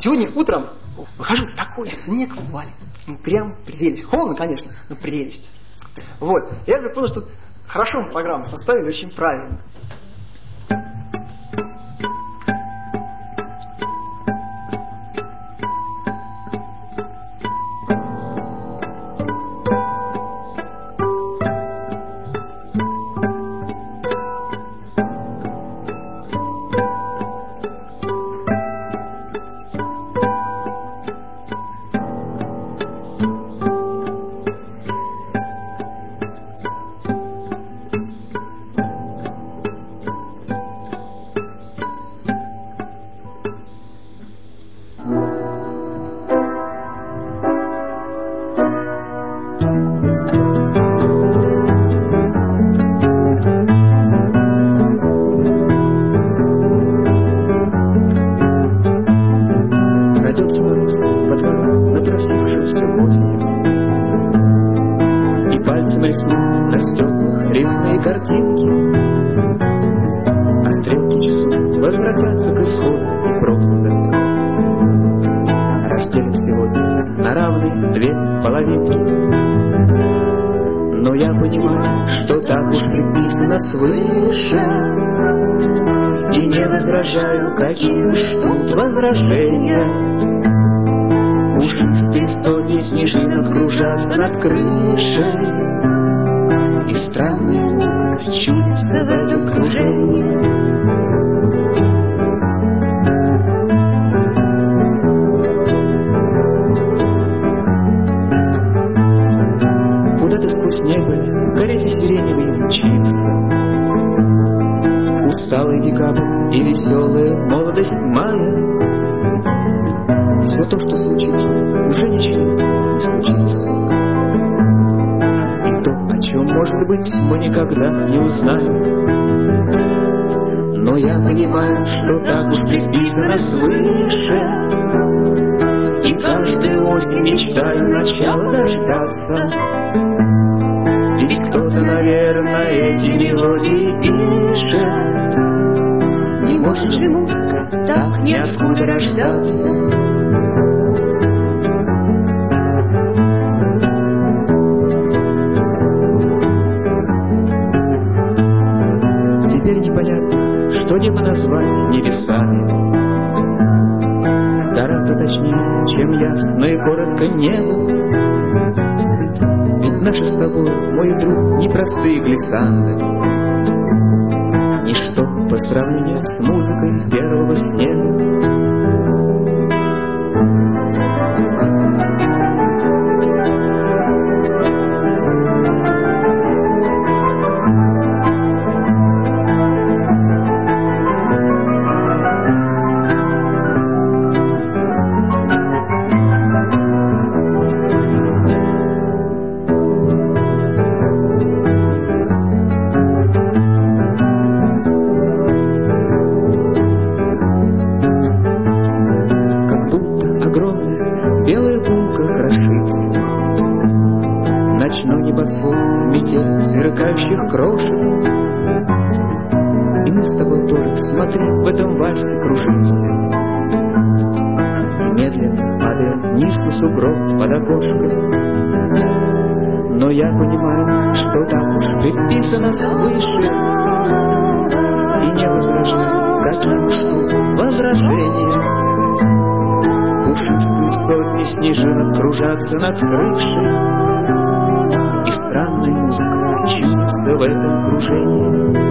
Сегодня утром выхожу, такой снег валит. Ну, прям прелесть. Холодно, конечно, но прелесть. Вот. Я вдруг понял, что хорошо мы программу составили, очень правильно. Свыше, и не возражаю, какие уж тут возражения. Пушистые сотни снежинок кружатся над крышей, и странная музыка чудится в этом кружении. Куда-то сквозь небо в карете сиреневой мчится усталый декабрь и веселая молодость мая. Все то, что случилось, уже ничего не случится. И то, о чем, может быть, мы никогда не узнаем. Но я понимаю, что так уж предписано свыше, и каждую осень мечтаю начала дождаться. Ведь кто-то, наверное, эти мелодии пишет. Не может же музыка так ниоткуда рождаться. Теперь непонятно, что небо назвать небесами. Гораздо точнее, чем ясно и коротко небо. Наши с тобой, мой друг, непростые глиссанды, ничто по сравнению с музыкой первого снега. Но я понимаю, что так уж предписано свыше, и не возражаю, какие уж тут возражения. Пушистые сотни снежинок кружатся над крышей, и странная музыка чудится в этом кружении.